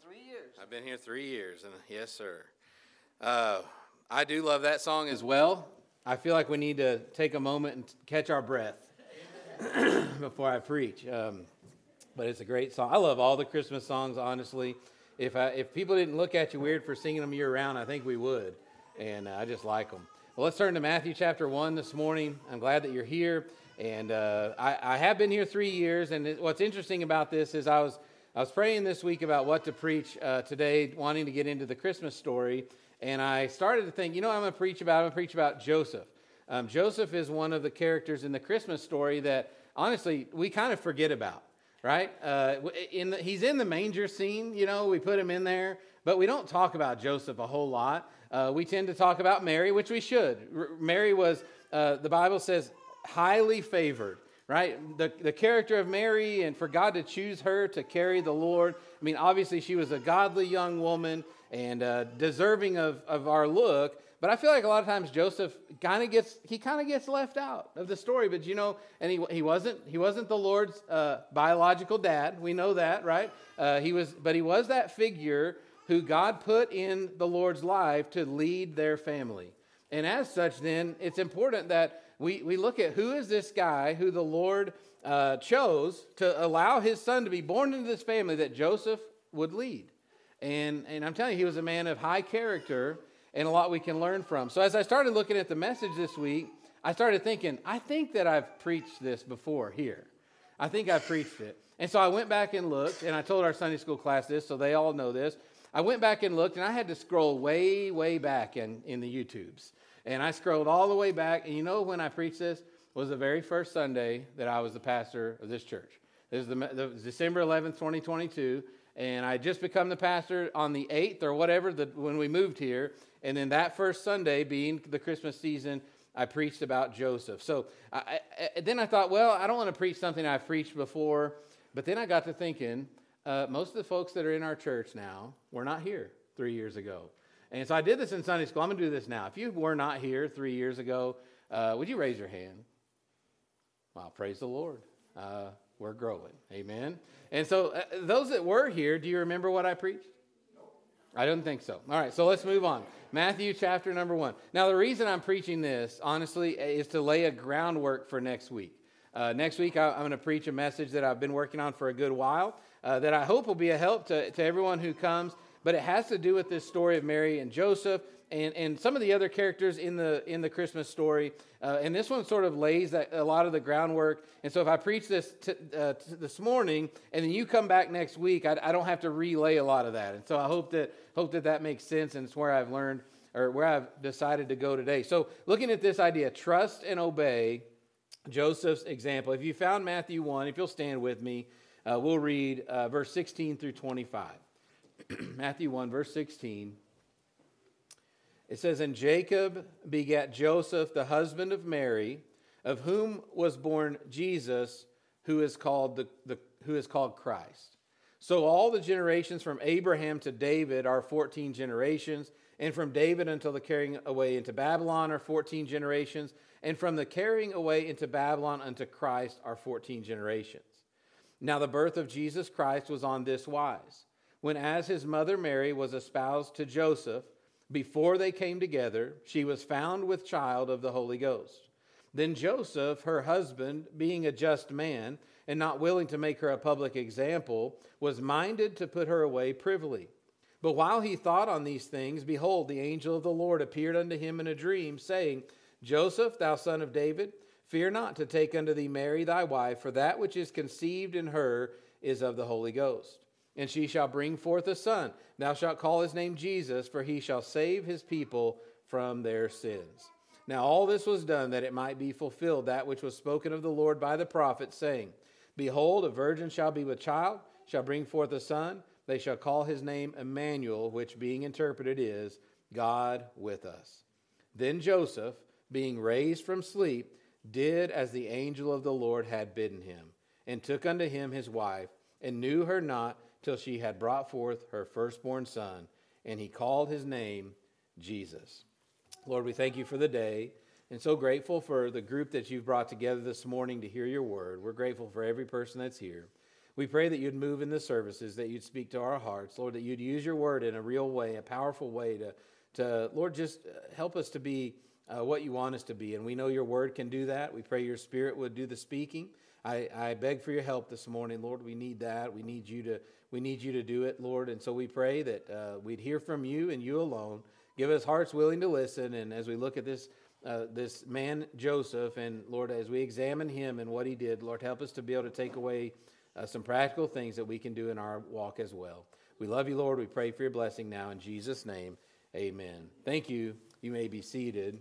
3 years. I've been here 3 years, and yes, sir. I do love that song as well. I feel like we need to take a moment and catch our breath before I preach. But it's a great song. I love all the Christmas songs, honestly. If people didn't look at you weird for singing them year-round, I think we would. And I just like them. Well, let's turn to Matthew chapter 1 this morning. I'm glad that you're here. And I have been here 3 years. And what's interesting about this is I was praying this week about what to preach today, wanting to get into the Christmas story. And I started to think, what I'm going to preach about? I'm going to preach about Joseph. Joseph is one of the characters in the Christmas story that, honestly, we kind of forget about, right? He's in the manger scene, we put him in there. But we don't talk about Joseph a whole lot. We tend to talk about Mary, which we should. Mary was, the Bible says, highly favored, right? The character of Mary, and for God to choose her to carry the Lord. I mean, obviously she was a godly young woman and deserving of our look. But I feel like a lot of times Joseph kind of gets left out of the story. But and he wasn't the Lord's biological dad. We know that, right? He was that figure who God put in the Lord's life to lead their family. And as such, then, it's important that we look at who is this guy who the Lord chose to allow his son to be born into this family that Joseph would lead. And I'm telling you, he was a man of high character and a lot we can learn from. So as I started looking at the message this week, I started thinking, I think that I've preached this before here. I think I've preached it. And so I went back and looked, and I told our Sunday school class this, so they all know this. I went back and looked, and I had to scroll way, way back in the YouTubes. And I scrolled all the way back, and when I preached this was the very first Sunday that I was the pastor of this church. This is December 11th, 2022, and I had just become the pastor on the 8th or whatever when we moved here. And then that first Sunday, being the Christmas season, I preached about Joseph. So then I thought, well, I don't want to preach something I've preached before. But then I got to thinking, most of the folks that are in our church now were not here 3 years ago. And so I did this in Sunday school. I'm going to do this now. If you were not here 3 years ago, would you raise your hand? Well, praise the Lord. We're growing. Amen. And so those that were here, do you remember what I preached? I don't think so. All right, so let's move on. Matthew chapter number 1. Now, the reason I'm preaching this, honestly, is to lay a groundwork for next week. Next week, I'm going to preach a message that I've been working on for a good while that I hope will be a help to everyone who comes. But it has to do with this story of Mary and Joseph and some of the other characters in the Christmas story. And this one sort of lays a lot of the groundwork. And so if I preach this this morning and then you come back next week, I don't have to relay a lot of that. And so I hope that makes sense, and it's where I've learned or where I've decided to go today. So looking at this idea, trust and obey, Joseph's example. If you found Matthew 1, if you'll stand with me, we'll read verse 16 through 25. Matthew 1, verse 16. It says, "And Jacob begat Joseph, the husband of Mary, of whom was born Jesus, who is called Christ. So all the generations from Abraham to David are 14 generations, and from David until the carrying away into Babylon are 14 generations, and from the carrying away into Babylon unto Christ are 14 generations. Now the birth of Jesus Christ was on this wise. When as his mother Mary was espoused to Joseph, before they came together, she was found with child of the Holy Ghost. Then Joseph, her husband, being a just man, and not willing to make her a public example, was minded to put her away privily. But while he thought on these things, behold, the angel of the Lord appeared unto him in a dream, saying, Joseph, thou son of David, fear not to take unto thee Mary thy wife, for that which is conceived in her is of the Holy Ghost. And she shall bring forth a son. Thou shalt call his name Jesus, for he shall save his people from their sins. Now all this was done that it might be fulfilled, that which was spoken of the Lord by the prophet, saying, Behold, a virgin shall be with child, shall bring forth a son. They shall call his name Emmanuel, which being interpreted is, God with us. Then Joseph, being raised from sleep, did as the angel of the Lord had bidden him, and took unto him his wife, and knew her not till she had brought forth her firstborn son, and he called his name Jesus. Lord, we thank you for the day, and so grateful for the group that you've brought together this morning to hear your word. We're grateful for every person that's here. We pray that you'd move in the services, that you'd speak to our hearts, Lord, that you'd use your word in a real way, a powerful way to Lord, just help us to be what you want us to be. And we know your word can do that. We pray your spirit would do the speaking. I beg for your help this morning, Lord. We need that. We need you to do it, Lord. And so we pray that we'd hear from you and you alone. Give us hearts willing to listen. And as we look at this man, Joseph, and Lord, as we examine him and what he did, Lord, help us to be able to take away some practical things that we can do in our walk as well. We love you, Lord. We pray for your blessing now in Jesus' name. Amen. Thank you. You may be seated.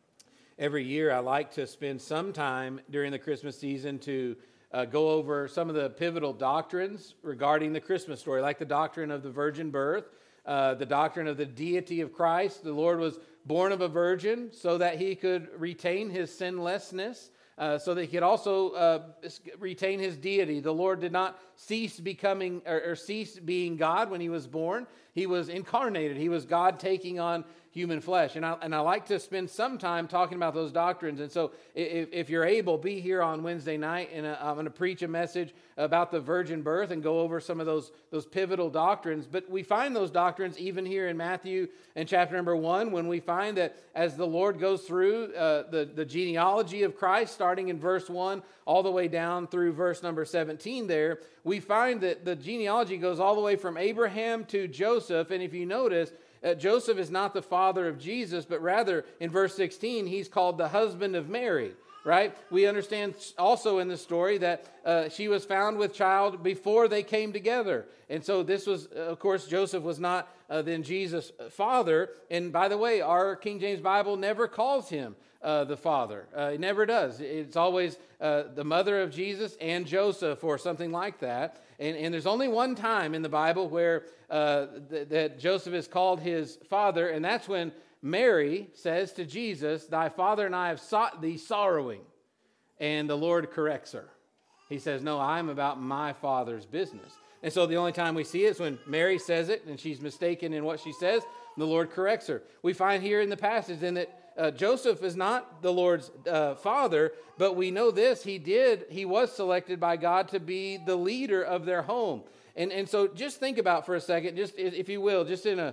Every year I like to spend some time during the Christmas season to go over some of the pivotal doctrines regarding the Christmas story, like the doctrine of the virgin birth, the doctrine of the deity of Christ. The Lord was born of a virgin so that he could retain his sinlessness, so that he could also retain his deity. The Lord did not cease becoming or cease being God when he was born. He was incarnated. He was God taking on human flesh. And I like to spend some time talking about those doctrines. And so if you're able, be here on Wednesday night, and I'm going to preach a message about the virgin birth and go over some of those pivotal doctrines. But we find those doctrines even here in Matthew and chapter number 1, when we find that as the Lord goes through the genealogy of Christ, starting in verse 1 all the way down through verse number 17 there, we find that the genealogy goes all the way from Abraham to Joseph. And if you notice, Joseph is not the father of Jesus, but rather in verse 16, he's called the husband of Mary, right? We understand also in the story that she was found with child before they came together. And so this was, of course, Joseph was not then Jesus' father. And by the way, our King James Bible never calls him the father. It never does. It's always the mother of Jesus and Joseph or something like that. And there's only one time in the Bible where that Joseph is called his father, and that's when Mary says to Jesus, "Thy father and I have sought thee sorrowing." And the Lord corrects her. He says, "No, I'm about my Father's business." And so the only time we see it is when Mary says it, and she's mistaken in what she says, and the Lord corrects her. We find here in the passage then that Joseph is not the Lord's father, but we know this, he was selected by God to be the leader of their home. And so just think about for a second, just if you will, just in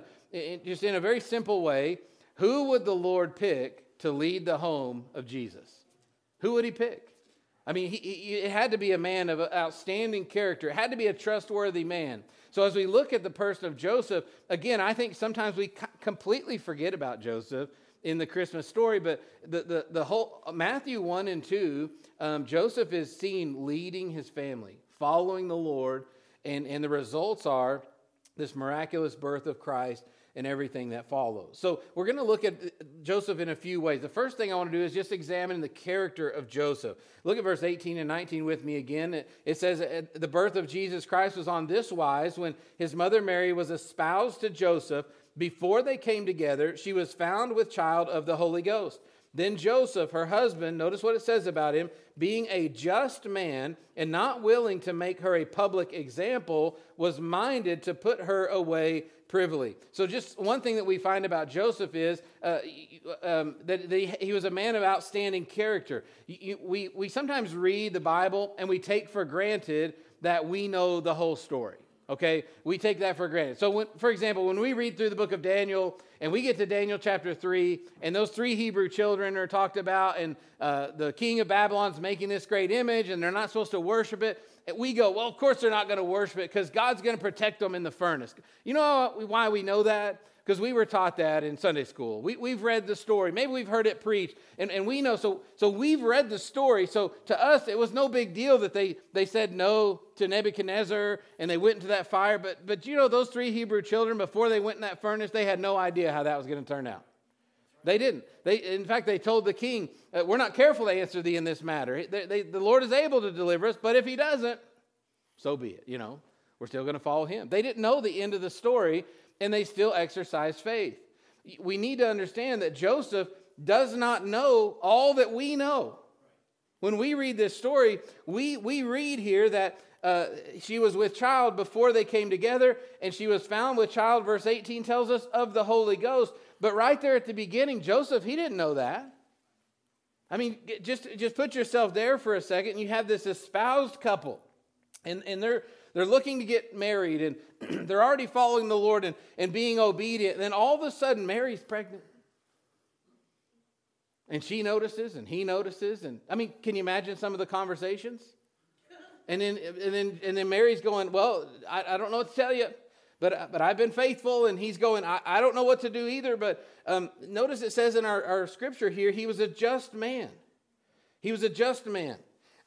a very simple way, who would the Lord pick to lead the home of Jesus? Who would he pick? I mean, it had to be a man of outstanding character. It had to be a trustworthy man. So as we look at the person of Joseph, again, I think sometimes we completely forget about Joseph in the Christmas story, but the whole Matthew 1 and 2, Joseph is seen leading his family, following the Lord, and the results are this miraculous birth of Christ and everything that follows. So we're going to look at Joseph in a few ways. The first thing I want to do is just examine the character of Joseph. Look at verse 18 and 19 with me again. It says, the birth of Jesus Christ was on this wise: when his mother Mary was espoused to Joseph, before they came together, she was found with child of the Holy Ghost. Then Joseph, her husband, notice what it says about him, being a just man and not willing to make her a public example, was minded to put her away privily. So just one thing that we find about Joseph is that he was a man of outstanding character. We sometimes read the Bible and we take for granted that we know the whole story. Okay, we take that for granted. So, for example, when we read through the book of Daniel and we get to Daniel chapter 3, and those 3 Hebrew children are talked about, and the king of Babylon's making this great image, and they're not supposed to worship it, and we go, well, of course they're not going to worship it because God's going to protect them in the furnace. You know why we know that? Because we were taught that in Sunday school. We've read the story. Maybe we've heard it preached, and we know. So we've read the story. So to us, it was no big deal that they said no to Nebuchadnezzar and they went into that fire. But you know, those 3 Hebrew children, before they went in that furnace, they had no idea how that was going to turn out. They didn't. In fact, they told the king, "We're not careful to answer thee in this matter. The Lord is able to deliver us, but if he doesn't, so be it. You know, we're still going to follow him." They didn't know the end of the story, and they still exercise faith. We need to understand that Joseph does not know all that we know. When we read this story, we read here that she was with child before they came together, and she was found with child, verse 18 tells us, of the Holy Ghost. But right there at the beginning, Joseph, he didn't know that. I mean, just put yourself there for a second. You have this espoused couple. And they're looking to get married, and they're already following the Lord and being obedient. And then all of a sudden, Mary's pregnant. And she notices, and he notices. And I mean, can you imagine some of the conversations? And then Mary's going, well, I don't know what to tell you, but I've been faithful. And he's going, I don't know what to do either. But notice it says in our scripture here, he was a just man. He was a just man.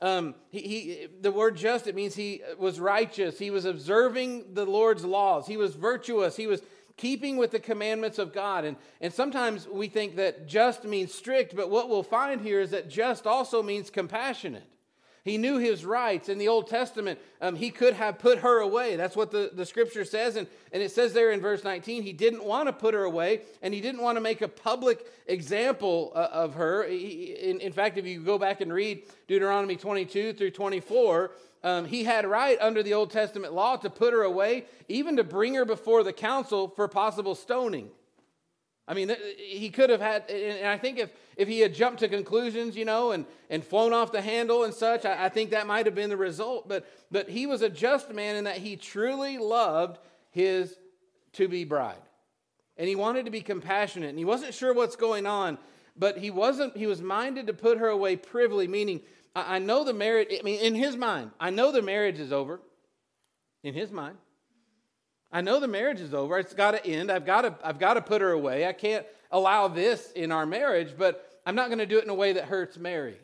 The word just, it means he was righteous. He was observing the Lord's laws. He was virtuous. He was keeping with the commandments of God. And sometimes we think that just means strict, but what we'll find here is that just also means compassionate. He knew his rights. In the Old Testament, he could have put her away. That's what the scripture says. And it says there in verse 19, he didn't want to put her away, and he didn't want to make a public example of her. In fact, if you go back and read Deuteronomy 22 through 24, he had right under the Old Testament law to put her away, even to bring her before the council for possible stoning. I mean, he could have had, and I think if he had jumped to conclusions, and flown off the handle and such, I think that might have been the result. But he was a just man in that he truly loved his to-be bride. And he wanted to be compassionate, and he wasn't sure what's going on, but he was minded to put her away privily, meaning, I know the marriage, I mean, in his mind, I know the marriage is over. In his mind. I know the marriage is over. It's got to end. I've got to put her away. I can't allow this in our marriage, but I'm not going to do it in a way that hurts Mary.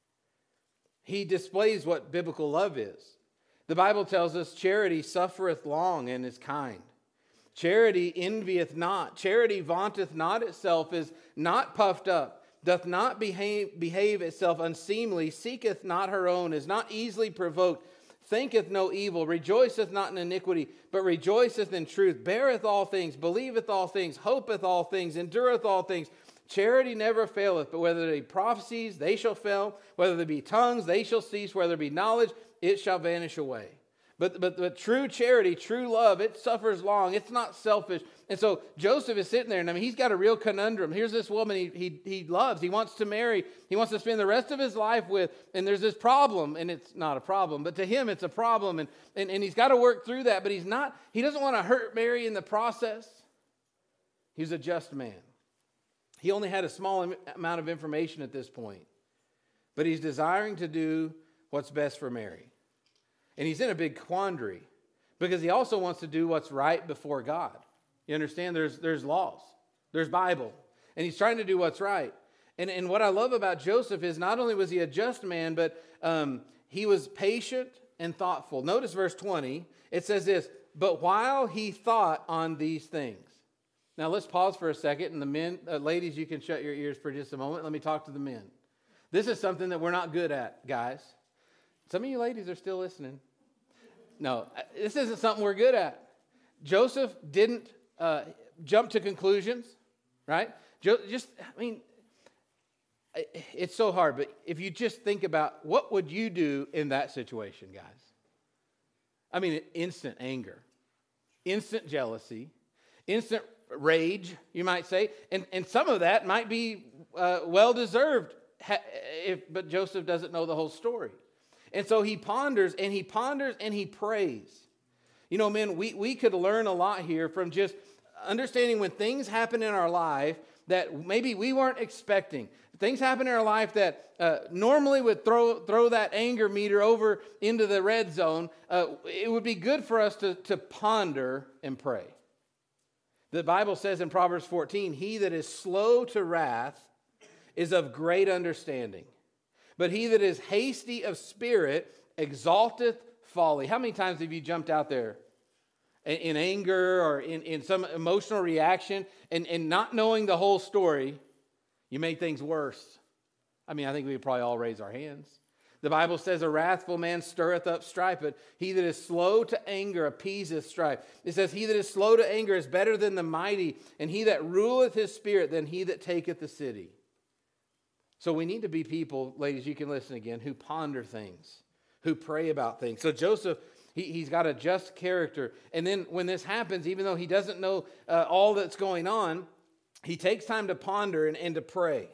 He displays what biblical love is. The Bible tells us charity suffereth long and is kind. Charity envieth not. Charity vaunteth not itself, is not puffed up, doth not behave itself unseemly, seeketh not her own, is not easily provoked, thinketh no evil, rejoiceth not in iniquity, but rejoiceth in truth, beareth all things, believeth all things, hopeth all things, endureth all things. Charity never faileth, but whether there be prophecies, they shall fail. Whether there be tongues, they shall cease. Whether there be knowledge, it shall vanish away. But true charity, true love, it suffers long. It's not selfish. And so Joseph is sitting there, and I mean, he's got a real conundrum. Here's this woman he loves. He wants to marry. He wants to spend the rest of his life with. And there's this problem, and it's not a problem, but to him it's a problem. And he's got to work through that, but he doesn't want to hurt Mary in the process. He's a just man. He only had a small amount of information at this point, but he's desiring to do what's best for Mary. And he's in a big quandary because he also wants to do what's right before God. You understand? There's laws. There's Bible. And he's trying to do what's right. And what I love about Joseph is not only was he a just man, but he was patient and thoughtful. Notice verse 20. It says this, but while he thought on these things. Now let's pause for a second. And the men, ladies, you can shut your ears for just a moment. Let me talk to the men. This is something that we're not good at, guys. Some of you ladies are still listening. No, this isn't something we're good at. Joseph didn't jump to conclusions, right? It's so hard, but if you just think about what would you do in that situation, guys? I mean, instant anger, instant jealousy, instant rage, you might say. And some of that might be well-deserved, but Joseph doesn't know the whole story. And so he ponders and he ponders and he prays. You know, men, we could learn a lot here from just understanding when things happen in our life that maybe we weren't expecting. Things happen in our life that normally would throw that anger meter over into the red zone. It would be good for us to ponder and pray. The Bible says in Proverbs 14, he that is slow to wrath is of great understanding. But he that is hasty of spirit exalteth folly. How many times have you jumped out there in anger or in some emotional reaction and not knowing the whole story, you made things worse? I mean, I think we would probably all raise our hands. The Bible says a wrathful man stirreth up strife, but he that is slow to anger appeaseth strife. It says he that is slow to anger is better than the mighty, and he that ruleth his spirit than he that taketh the city. So we need to be people, ladies, you can listen again, who ponder things, who pray about things. So Joseph, he's got a just character. And then when this happens, even though he doesn't know all that's going on, he takes time to ponder and to pray.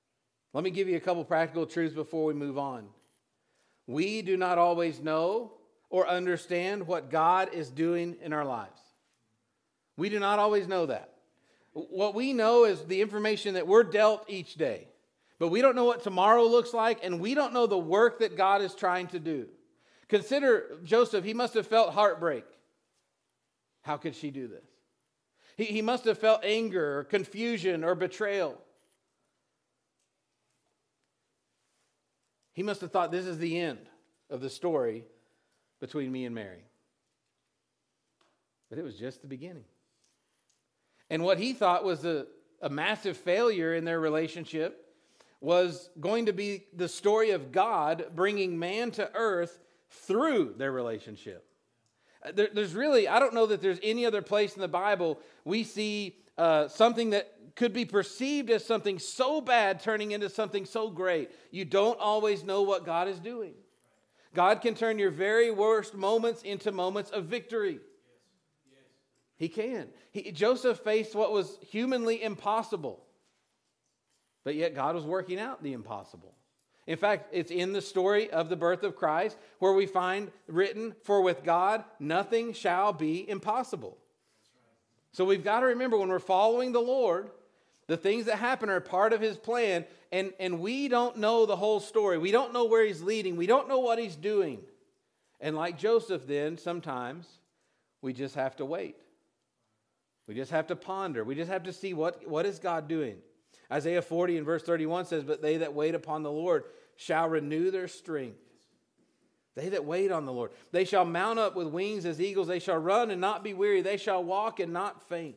Let me give you a couple practical truths before we move on. We do not always know or understand what God is doing in our lives. We do not always know that. What we know is the information that we're dealt each day. But we don't know what tomorrow looks like, and we don't know the work that God is trying to do. Consider Joseph. He must have felt heartbreak. How could she do this? He must have felt anger or confusion or betrayal. He must have thought, this is the end of the story between me and Mary. But it was just the beginning. And what he thought was a massive failure in their relationship was going to be the story of God bringing man to earth through their relationship. There's really, I don't know that there's any other place in the Bible we see something that could be perceived as something so bad turning into something so great. You don't always know what God is doing. God can turn your very worst moments into moments of victory. He can. Joseph faced what was humanly impossible, but yet God was working out the impossible. In fact, it's in the story of the birth of Christ where we find written, "For with God nothing shall be impossible." So we've got to remember when we're following the Lord, the things that happen are part of His plan, and we don't know the whole story. We don't know where He's leading. We don't know what He's doing. And like Joseph then, sometimes we just have to wait. We just have to ponder. We just have to see what is God doing. Isaiah 40 and verse 31 says, "But they that wait upon the Lord shall renew their strength." They that wait on the Lord. They shall mount up with wings as eagles. They shall run and not be weary. They shall walk and not faint.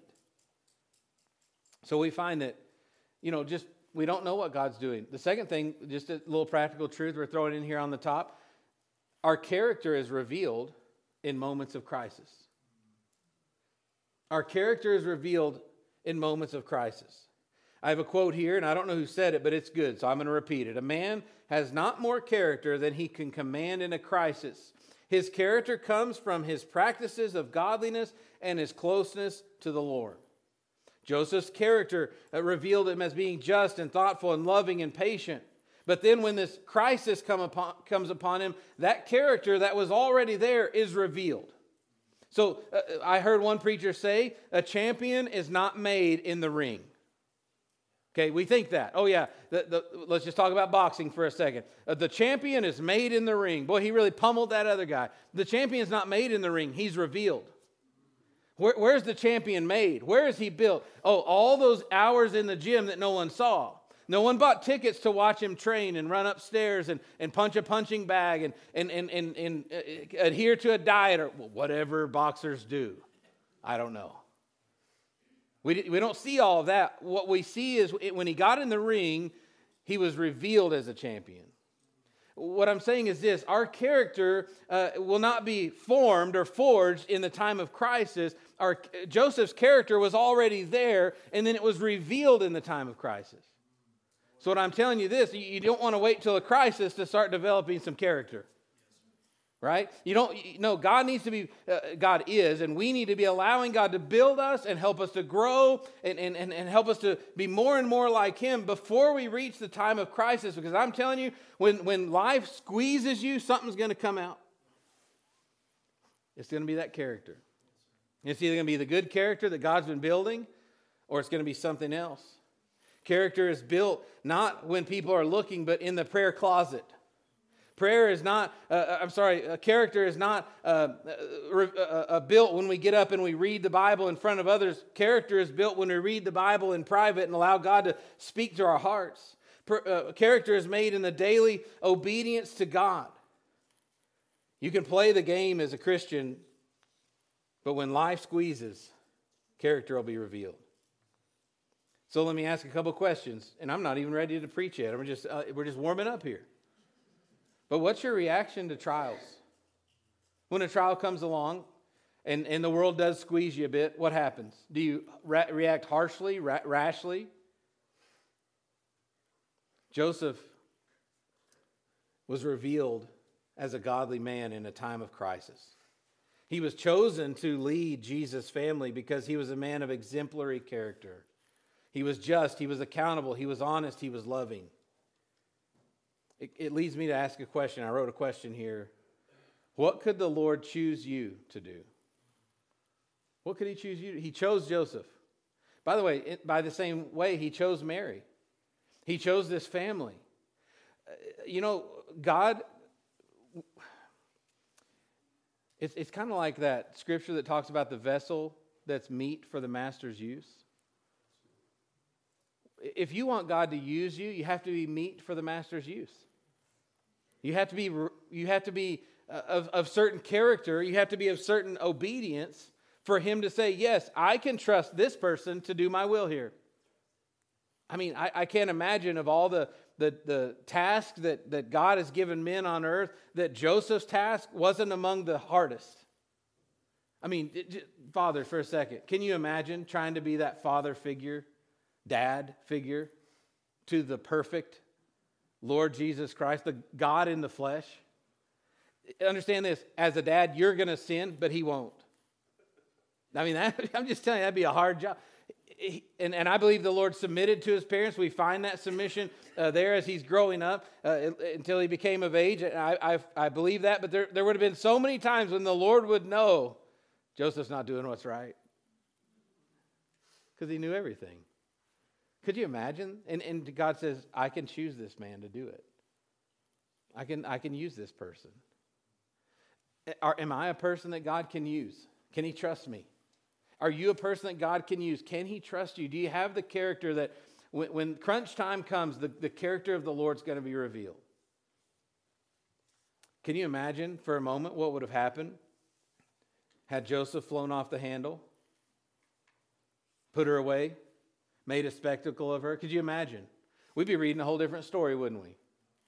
So we find that, just we don't know what God's doing. The second thing, just a little practical truth we're throwing in here on the top. Our character is revealed in moments of crisis. Our character is revealed in moments of crisis. I have a quote here, and I don't know who said it, but it's good, so I'm going to repeat it. "A man has not more character than he can command in a crisis. His character comes from his practices of godliness and his closeness to the Lord." Joseph's character revealed him as being just and thoughtful and loving and patient. But then when this crisis comes upon him, that character that was already there is revealed. So I heard one preacher say, a champion is not made in the ring. Okay, we think that. Oh yeah, let's just talk about boxing for a second. The champion is made in the ring. Boy, he really pummeled that other guy. The champion's not made in the ring. He's revealed. Where's the champion made? Where is he built? Oh, all those hours in the gym that no one saw. No one bought tickets to watch him train and run upstairs and punch a punching bag and adhere to a diet or whatever boxers do. I don't know. We don't see all of that. What we see is when he got in the ring, he was revealed as a champion. What I'm saying is this: our character will not be formed or forged in the time of crisis. Joseph's character was already there, and then it was revealed in the time of crisis. So what I'm telling you this, you don't want to wait till a crisis to start developing some character. Right? God needs to be, God is, and we need to be allowing God to build us and help us to grow and help us to be more and more like Him before we reach the time of crisis. Because I'm telling you, when life squeezes you, something's going to come out. It's going to be that character. It's either going to be the good character that God's been building, or it's going to be something else. Character is built not when people are looking, but in the prayer closet. Prayer is not, character is not built when we get up and we read the Bible in front of others. Character is built when we read the Bible in private and allow God to speak to our hearts. Character is made in the daily obedience to God. You can play the game as a Christian, but when life squeezes, character will be revealed. So let me ask a couple questions, and I'm not even ready to preach yet. We're just warming up here. But what's your reaction to trials? When a trial comes along and the world does squeeze you a bit, what happens? Do you react harshly, rashly? Joseph was revealed as a godly man in a time of crisis. He was chosen to lead Jesus' family because he was a man of exemplary character. He was just, he was accountable, he was honest, he was loving. It leads me to ask a question. I wrote a question here. What could the Lord choose you to do? What could he choose you to do? He chose Joseph. By the way, by the same way, he chose Mary. He chose this family. God, it's kind of like that scripture that talks about the vessel that's meet for the master's use. If you want God to use you, you have to be meet for the master's use. You have to be of certain character. You have to be of certain obedience for him to say, yes, I can trust this person to do my will here. I mean, I can't imagine of all the tasks that God has given men on earth, that Joseph's task wasn't among the hardest. I mean, fathers, for a second, can you imagine trying to be that father figure, dad figure to the perfect Lord Jesus Christ, the God in the flesh? Understand this, as a dad, you're going to sin, but he won't. I mean, I'm just telling you, that'd be a hard job. And I believe the Lord submitted to his parents. We find that submission there as he's growing up until he became of age. And I believe that, but there would have been so many times when the Lord would know Joseph's not doing what's right, because he knew everything. Could you imagine? And God says, I can choose this man to do it. I can use this person. Am I a person that God can use? Can he trust me? Are you a person that God can use? Can he trust you? Do you have the character that when crunch time comes, the character of the Lord's going to be revealed? Can you imagine for a moment what would have happened had Joseph flown off the handle, put her away, made a spectacle of her? Could you imagine? We'd be reading a whole different story, wouldn't we?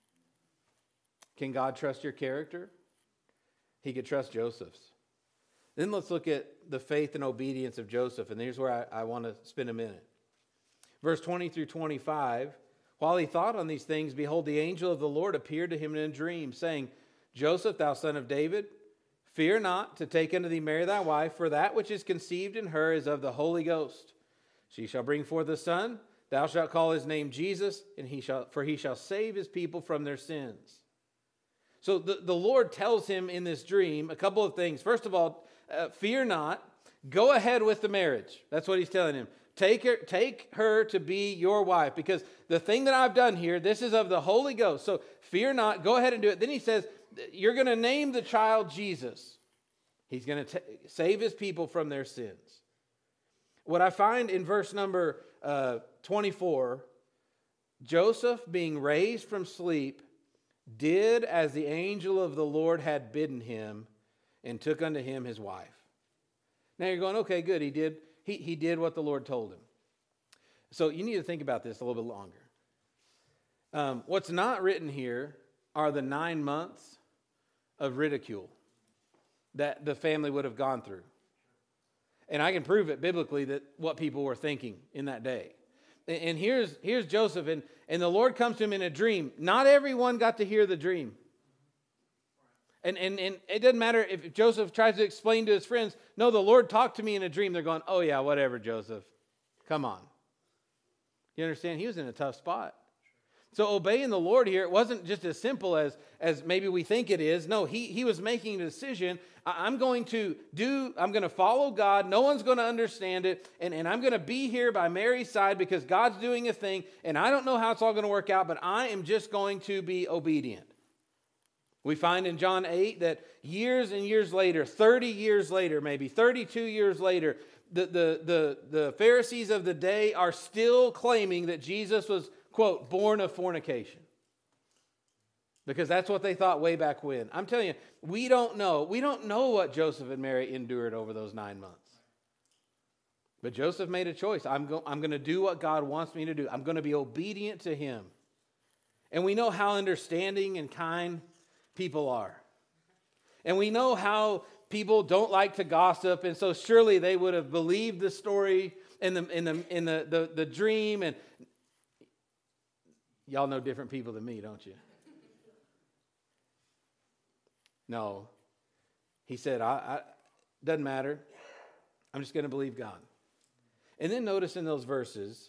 Can God trust your character? He could trust Joseph's. Then let's look at the faith and obedience of Joseph, and here's where I want to spend a minute. Verse 20 through 25, while he thought on these things, behold, the angel of the Lord appeared to him in a dream, saying, Joseph, thou son of David, fear not to take unto thee Mary thy wife, for that which is conceived in her is of the Holy Ghost. She shall bring forth a son, thou shalt call his name Jesus, and he shall save his people from their sins. So the Lord tells him in this dream a couple of things. First of all, fear not. Go ahead with the marriage. That's what he's telling him. Take her to be your wife, because the thing that I've done here, this is of the Holy Ghost. So fear not. Go ahead and do it. Then he says, you're going to name the child Jesus. He's going to save his people from their sins. What I find in verse number 24, Joseph, being raised from sleep, did as the angel of the Lord had bidden him, and took unto him his wife. Now you're going, okay, good. He did what the Lord told him. So you need to think about this a little bit longer. What's not written here are the 9 months of ridicule that the family would have gone through. And I can prove it biblically that what people were thinking in that day. And here's Joseph, and the Lord comes to him in a dream. Not everyone got to hear the dream. And it doesn't matter if Joseph tries to explain to his friends, no, the Lord talked to me in a dream. They're going, oh yeah, whatever, Joseph. Come on. You understand? He was in a tough spot. So obeying the Lord here, it wasn't just as simple as maybe we think it is. No, he was making a decision. I'm going to follow God. No one's going to understand it. And I'm going to be here by Mary's side because God's doing a thing. And I don't know how it's all going to work out, but I am just going to be obedient. We find in John 8 that years and years later, 30 years later, maybe 32 years later, the Pharisees of the day are still claiming that Jesus was, quote, born of fornication. Because that's what they thought way back when. I'm telling you, we don't know. We don't know what Joseph and Mary endured over those 9 months. But Joseph made a choice. I'm going to do what God wants me to do. I'm going to be obedient to him. And we know how understanding and kind people are. And we know how people don't like to gossip, and so surely they would have believed the story and the dream. And y'all know different people than me, don't you? No. He said, doesn't matter. I'm just going to believe God. And then notice in those verses,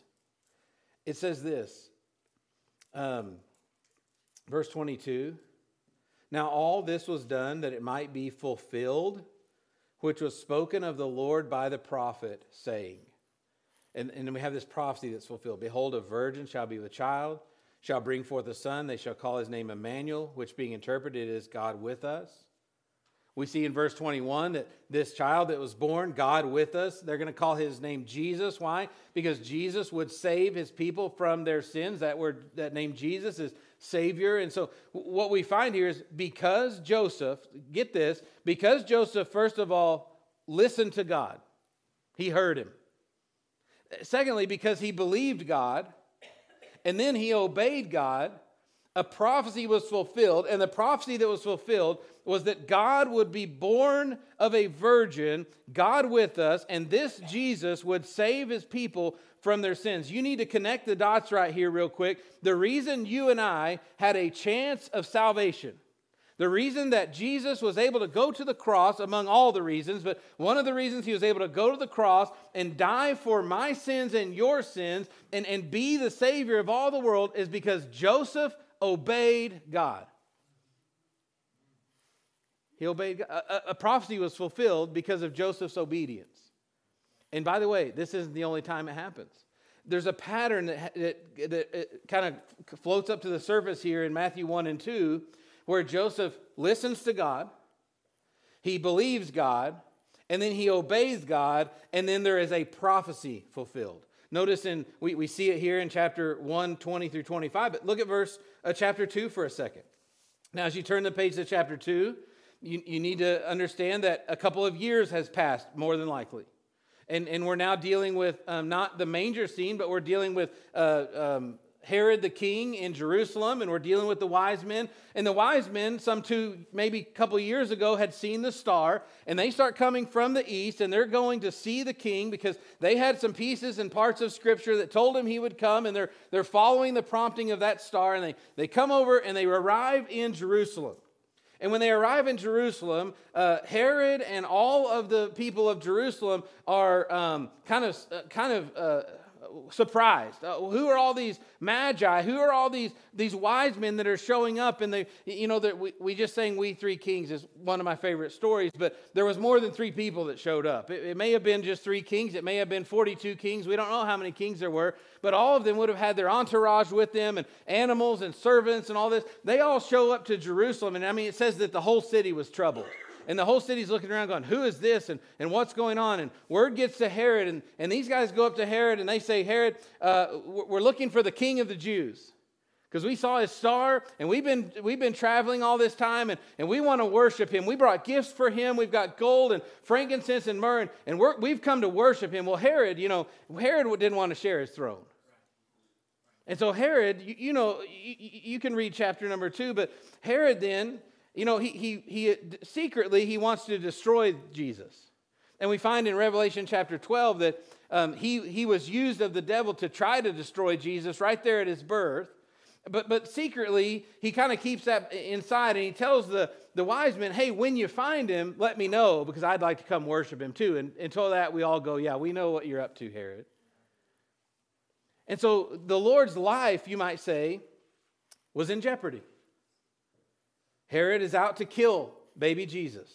it says this, verse 22, Now all this was done that it might be fulfilled, which was spoken of the Lord by the prophet, saying, and we have this prophecy that's fulfilled. Behold, a virgin shall be with child, shall bring forth a son. They shall call his name Emmanuel, which being interpreted is God with us. We see in verse 21 that this child that was born, God with us, they're going to call his name Jesus. Why? Because Jesus would save his people from their sins. That word, that name Jesus is Savior. And so what we find here is because Joseph, get this, because Joseph, first of all, listened to God. He heard him. Secondly, because he believed God, and then he obeyed God, a prophecy was fulfilled, and the prophecy that was fulfilled was that God would be born of a virgin, God with us, and this Jesus would save his people from their sins. You need to connect the dots right here real quick. The reason you and I had a chance of salvation, the reason that Jesus was able to go to the cross, among all the reasons, but one of the reasons he was able to go to the cross and die for my sins and your sins and be the Savior of all the world is because Joseph obeyed God. He obeyed God. A prophecy was fulfilled because of Joseph's obedience. And by the way, this isn't the only time it happens. There's a pattern that kind of floats up to the surface here in Matthew 1 and 2, where Joseph listens to God, he believes God, and then he obeys God, and then there is a prophecy fulfilled. Notice we see it here in chapter 1, 20 through 25, but look at chapter 2 for a second. Now, as you turn the page to chapter 2, you need to understand that a couple of years has passed, more than likely. And we're now dealing with not the manger scene, but we're dealing with Herod the king in Jerusalem, and we're dealing with the wise men. And the wise men, maybe a couple of years ago, had seen the star, and they start coming from the east, and they're going to see the king because they had some pieces and parts of Scripture that told him he would come, and they're following the prompting of that star, and they come over and they arrive in Jerusalem. And when they arrive in Jerusalem, Herod and all of the people of Jerusalem are kind of surprised. Who are all these magi? Who are all these wise men that are showing up? And we just sang "We Three Kings" is one of my favorite stories. But there was more than three people that showed up. It may have been just 3 kings. It may have been 42 kings. We don't know how many kings there were. But all of them would have had their entourage with them, and animals and servants and all this. They all show up to Jerusalem, and it says that the whole city was troubled. And the whole city's looking around going, who is this? And what's going on? And word gets to Herod. And these guys go up to Herod and they say, Herod, we're looking for the king of the Jews. Because we saw his star and we've been traveling all this time and we want to worship him. We brought gifts for him. We've got gold and frankincense and myrrh. And we've come to worship him. Well, Herod didn't want to share his throne. And so Herod, you can read chapter number 2, but Herod then, he secretly, he wants to destroy Jesus. And we find in Revelation chapter 12 that he was used of the devil to try to destroy Jesus right there at his birth. But secretly, he kind of keeps that inside, and he tells the wise men, hey, when you find him, let me know, because I'd like to come worship him too. And until that, we all go, yeah, we know what you're up to, Herod. And so the Lord's life, you might say, was in jeopardy. Herod is out to kill baby Jesus.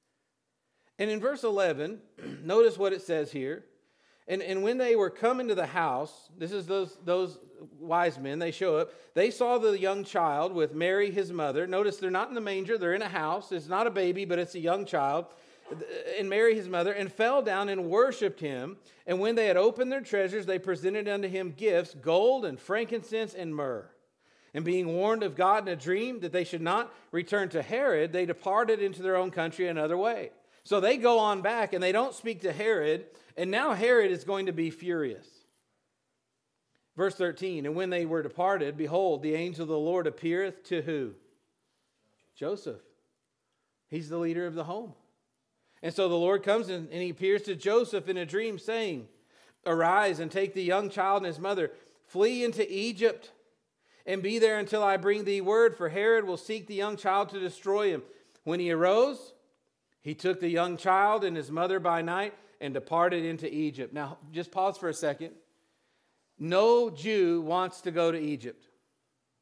And in verse 11, notice what it says here. And when they were coming to the house, this is those wise men, they show up. They saw the young child with Mary, his mother. Notice they're not in the manger. They're in a house. It's not a baby, but it's a young child. And Mary, his mother, and fell down and worshipped him. And when they had opened their treasures, they presented unto him gifts, gold and frankincense and myrrh. And being warned of God in a dream that they should not return to Herod, they departed into their own country another way. So they go on back and they don't speak to Herod. And now Herod is going to be furious. Verse 13, and when they were departed, behold, the angel of the Lord appeareth to who? Joseph. He's the leader of the home. And so the Lord comes and he appears to Joseph in a dream saying, arise and take the young child and his mother, flee into Egypt and be there until I bring thee word, for Herod will seek the young child to destroy him. When he arose, he took the young child and his mother by night and departed into Egypt. Now, just pause for a second. No Jew wants to go to Egypt.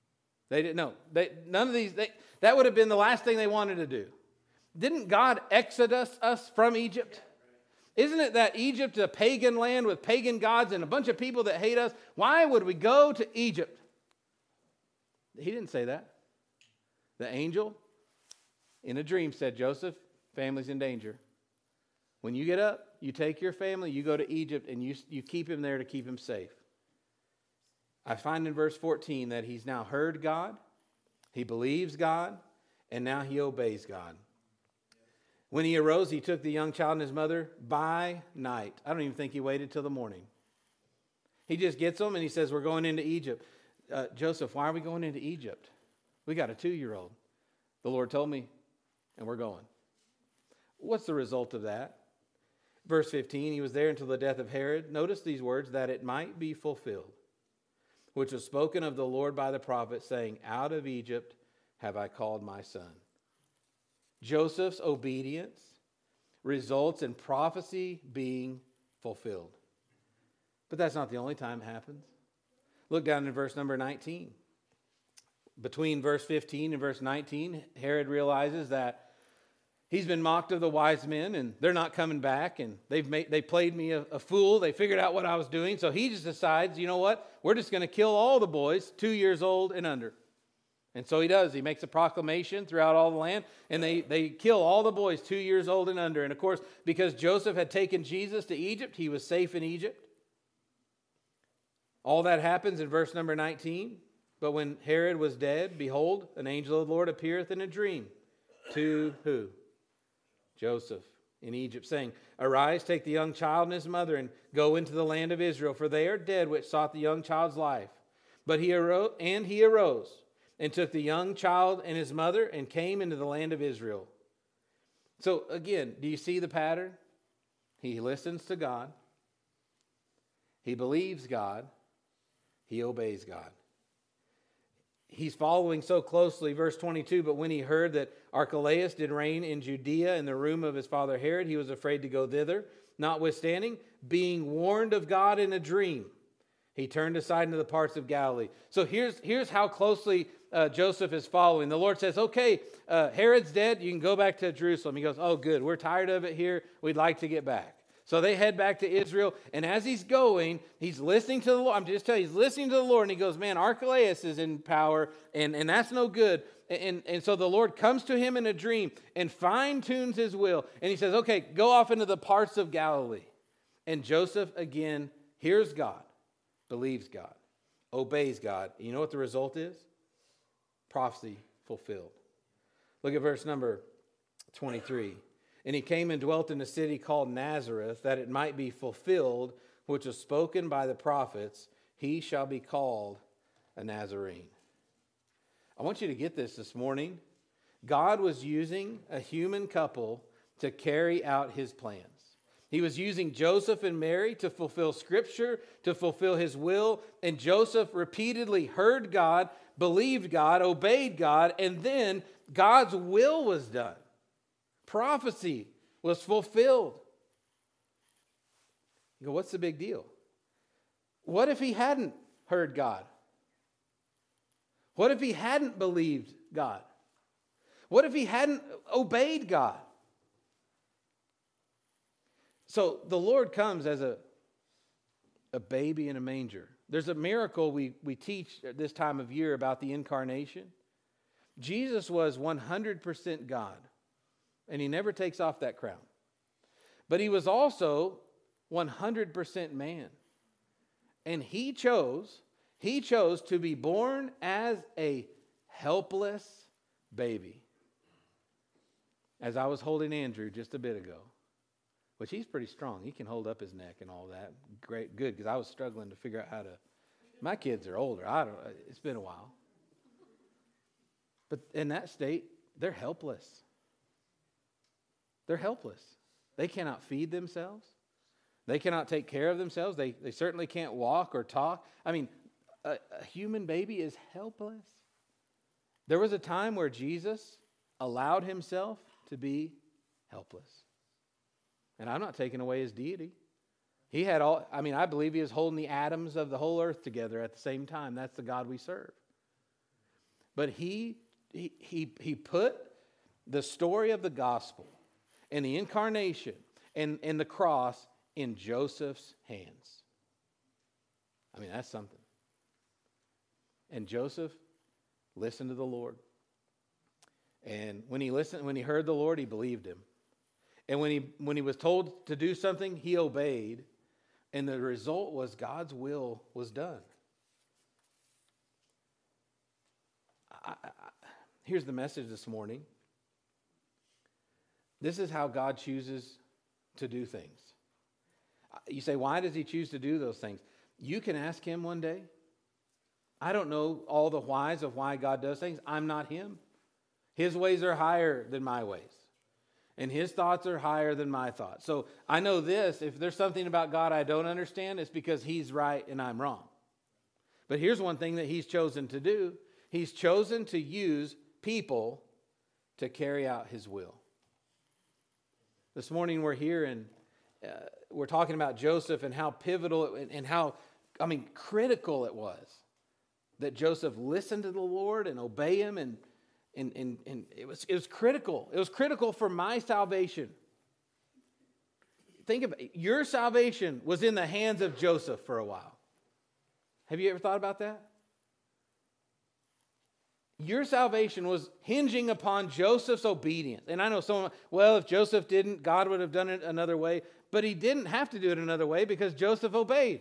They didn't know. None of these, that would have been the last thing they wanted to do. Didn't God exodus us from Egypt? Isn't it that Egypt is a pagan land with pagan gods and a bunch of people that hate us? Why would we go to Egypt? He didn't say that. The angel in a dream said, Joseph, family's in danger. When you get up, you take your family, you go to Egypt, and you keep him there to keep him safe. I find in verse 14 that he's now heard God, he believes God, and now he obeys God. When he arose, he took the young child and his mother by night. I don't even think he waited till the morning. He just gets them and he says, we're going into Egypt. Joseph, why are we going into Egypt? We got a 2-year-old. The Lord told me, and we're going. What's the result of that? Verse 15, he was there until the death of Herod. Notice these words, that it might be fulfilled, which was spoken of the Lord by the prophet, saying, out of Egypt have I called my son. Joseph's obedience results in prophecy being fulfilled. But that's not the only time it happens. Look down in verse number 19. Between verse 15 and verse 19, Herod realizes that he's been mocked of the wise men and they're not coming back, and they played me a fool. They figured out what I was doing. So he just decides, you know what? We're just going to kill all the boys 2 years old and under. And so he does. He makes a proclamation throughout all the land, and they kill all the boys 2 years old and under. And of course, because Joseph had taken Jesus to Egypt, he was safe in Egypt. All that happens in verse number 19. But when Herod was dead, behold, an angel of the Lord appeareth in a dream to who? Joseph in Egypt, saying, arise, take the young child and his mother, and go into the land of Israel, for they are dead which sought the young child's life. But he arose and took the young child and his mother and came into the land of Israel. So again, do you see the pattern? He listens to God. He believes God. He obeys God. He's following so closely, verse 22, but when he heard that Archelaus did reign in Judea in the room of his father Herod, he was afraid to go thither. Notwithstanding, being warned of God in a dream, he turned aside into the parts of Galilee. So here's how closely Joseph is following. The Lord says, okay, Herod's dead. You can go back to Jerusalem. He goes, oh, good. We're tired of it here. We'd like to get back. So they head back to Israel. And as he's going, he's listening to the Lord. I'm just telling you, he's listening to the Lord. And he goes, man, Archelaus is in power, and that's no good. And so the Lord comes to him in a dream and fine-tunes his will. And he says, okay, go off into the parts of Galilee. And Joseph, again, hears God, believes God, obeys God. You know what the result is? Prophecy fulfilled. Look at verse number 23. And he came and dwelt in a city called Nazareth, that it might be fulfilled, which was spoken by the prophets, he shall be called a Nazarene. I want you to get this morning. God was using a human couple to carry out his plans. He was using Joseph and Mary to fulfill Scripture, to fulfill his will. And Joseph repeatedly heard God, believed God, obeyed God, and then God's will was done. Prophecy was fulfilled. You go, what's the big deal? What if he hadn't heard God? What if he hadn't believed God? What if he hadn't obeyed God? So the Lord comes as a baby in a manger. There's a miracle we teach at this time of year about the incarnation. Jesus was 100% God, and he never takes off that crown. But he was also 100% man. And he chose to be born as a helpless baby. As I was holding Andrew just a bit ago, which he's pretty strong. He can hold up his neck and all that. Great, good, because I was struggling to figure out how to. My kids are older. It's been a while. But in that state, they're helpless. They're helpless. They cannot feed themselves. They cannot take care of themselves. They certainly can't walk or talk. I mean, a human baby is helpless. There was a time where Jesus allowed himself to be helpless. And I'm not taking away his deity. He had I believe he was holding the atoms of the whole earth together at the same time. That's the God we serve. But he put the story of the gospel and the incarnation and the cross in Joseph's hands. I mean, that's something. And Joseph listened to the Lord. And when he heard the Lord, he believed him. And when he was told to do something, he obeyed. And the result was God's will was done. Here's the message this morning. This is how God chooses to do things. You say, why does he choose to do those things? You can ask him one day. I don't know all the whys of why God does things. I'm not him. His ways are higher than my ways. And his thoughts are higher than my thoughts. So I know this, if there's something about God I don't understand, it's because he's right and I'm wrong. But here's one thing that he's chosen to do. He's chosen to use people to carry out his will. This morning we're here and we're talking about Joseph and how pivotal and how, critical it was that Joseph listened to the Lord and obey him, and it was critical. It was critical for my salvation. Think about it. Your salvation was in the hands of Joseph for a while. Have you ever thought about that? Your salvation was hinging upon Joseph's obedience. And I know someone, well, if Joseph didn't, God would have done it another way. But he didn't have to do it another way because Joseph obeyed.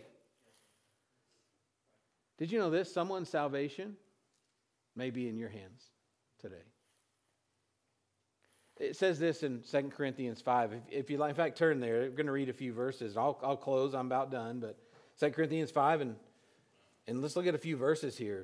Did you know this? Someone's salvation may be in your hands today. It says this in 2 Corinthians 5. If you like, in fact, turn there. I'm going to read a few verses. I'll close. I'm about done. But 2 Corinthians 5, and let's look at a few verses here.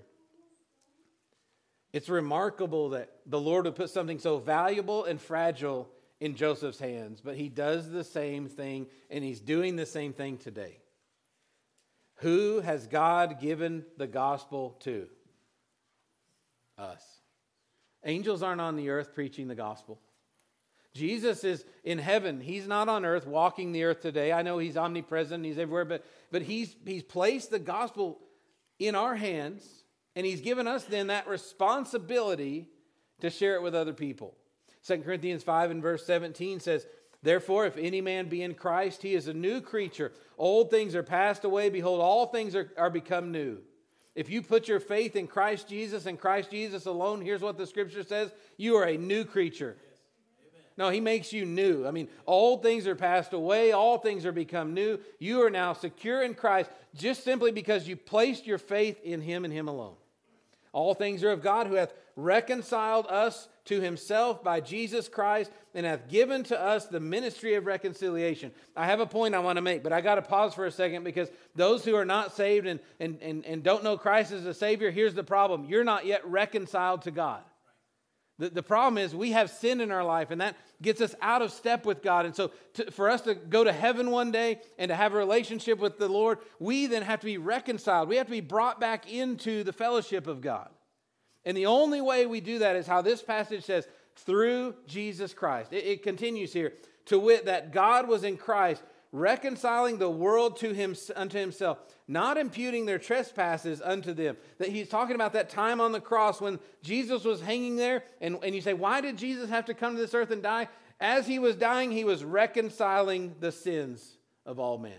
It's remarkable that the Lord would put something so valuable and fragile in Joseph's hands, but he does the same thing, and he's doing the same thing today. Who has God given the gospel to? Us. Angels aren't on the earth preaching the gospel. Jesus is in heaven. He's not on earth walking the earth today. I know he's omnipresent, he's everywhere, but he's placed the gospel in our hands, and he's given us then that responsibility to share it with other people. 2 Corinthians 5 and verse 17 says, therefore, if any man be in Christ, he is a new creature. Old things are passed away. Behold, all things are become new. If you put your faith in Christ Jesus and Christ Jesus alone, here's what the scripture says. You are a new creature. No, he makes you new. Old things are passed away. All things are become new. You are now secure in Christ just simply because you placed your faith in him and him alone. All things are of God, who hath reconciled us to himself by Jesus Christ and hath given to us the ministry of reconciliation. I have a point I want to make, but I got to pause for a second because those who are not saved and don't know Christ as a Savior, here's the problem. You're not yet reconciled to God. The problem is we have sin in our life, and that gets us out of step with God. And so for us to go to heaven one day and to have a relationship with the Lord, we then have to be reconciled. We have to be brought back into the fellowship of God. And the only way we do that is how this passage says, through Jesus Christ. It continues here, to wit, that God was in Christ, reconciling the world unto himself, not imputing their trespasses unto them. That he's talking about that time on the cross when Jesus was hanging there, and you say, why did Jesus have to come to this earth and die? As he was dying, he was reconciling the sins of all men.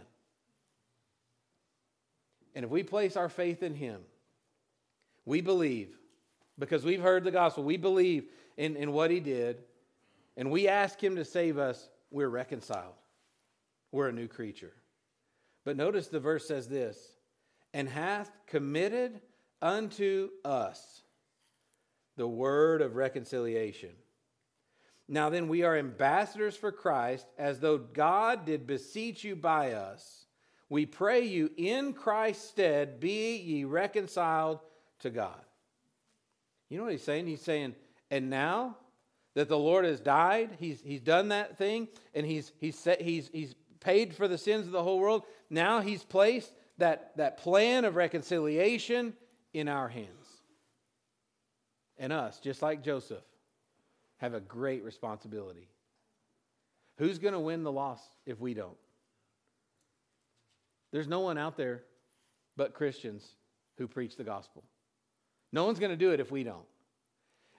And if we place our faith in him, we believe, because we've heard the gospel, we believe in what he did, and we ask him to save us, we're reconciled. We're a new creature. But notice the verse says this, and hath committed unto us the word of reconciliation. Now then, we are ambassadors for Christ, as though God did beseech you by us. We pray you in Christ's stead, be ye reconciled to God. You know what he's saying? He's saying, and now that the Lord has died, he's done that thing, and he's paid for the sins of the whole world. Now he's placed that plan of reconciliation in our hands. And us, just like Joseph, have a great responsibility. Who's going to win the loss if we don't? There's no one out there but Christians who preach the gospel. No one's going to do it if we don't.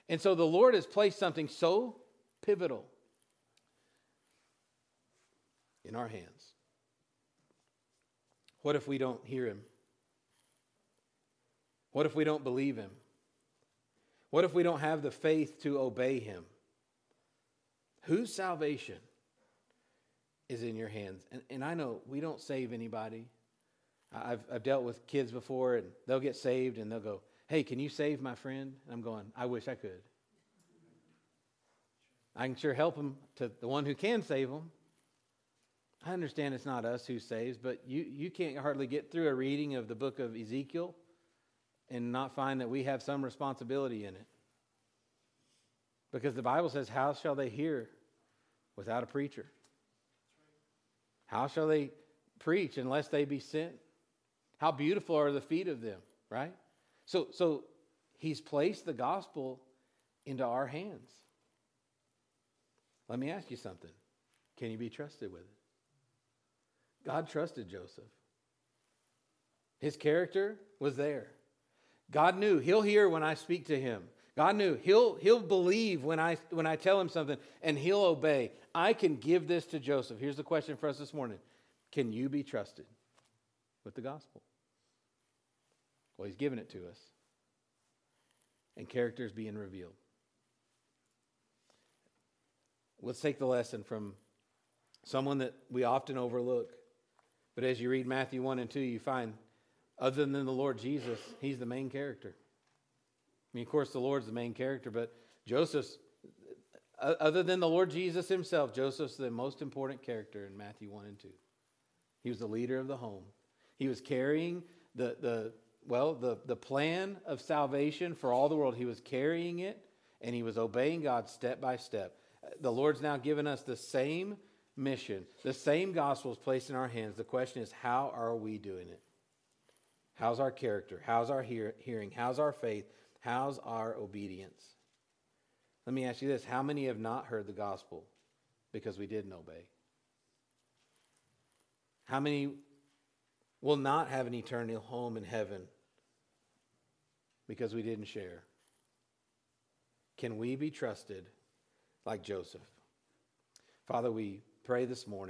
And so the Lord has placed something so pivotal in our hands. What if we don't hear him? What if we don't believe him? What if we don't have the faith to obey him? Whose salvation is in your hands? And I know we don't save anybody. I've dealt with kids before, and they'll get saved, and they'll go, "Hey, can you save my friend?" And I'm going, "I wish I could." I can sure help them to the one who can save them. I understand it's not us who saves, but you can't hardly get through a reading of the book of Ezekiel and not find that we have some responsibility in it. Because the Bible says, how shall they hear without a preacher? How shall they preach unless they be sent? How beautiful are the feet of them, right? So he's placed the gospel into our hands. Let me ask you something. Can you be trusted with it? God trusted Joseph. His character was there. God knew he'll hear when I speak to him. God knew he'll believe when I tell him something, and he'll obey. I can give this to Joseph. Here's the question for us this morning. Can you be trusted with the gospel? Well, he's given it to us. And character is being revealed. Let's take the lesson from someone that we often overlook. But as you read Matthew 1 and 2, you find, other than the Lord Jesus, he's the main character. I mean, of course, the Lord's the main character, but Joseph's, other than the Lord Jesus himself, Joseph's the most important character in Matthew 1 and 2. He was the leader of the home. He was carrying the plan of salvation for all the world. He was carrying it, and he was obeying God step by step. The Lord's now given us the same mission. The same gospel is placed in our hands. The question is, how are we doing it? How's our character? How's our hearing? How's our faith? How's our obedience? Let me ask you this. How many have not heard the gospel because we didn't obey? How many will not have an eternal home in heaven because we didn't share? Can we be trusted like Joseph? Father, we pray this morning.